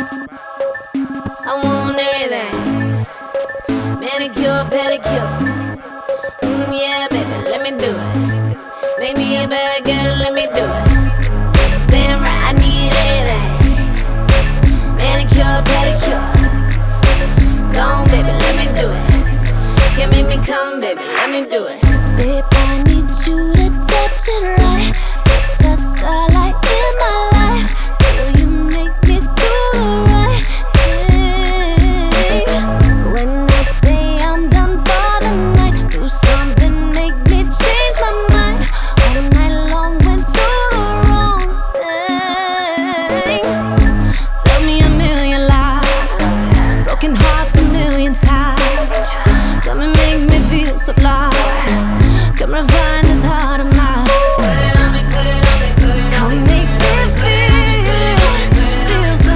I want everything. Manicure, pedicure. Yeah, baby, let me do it. Make me a bad girl.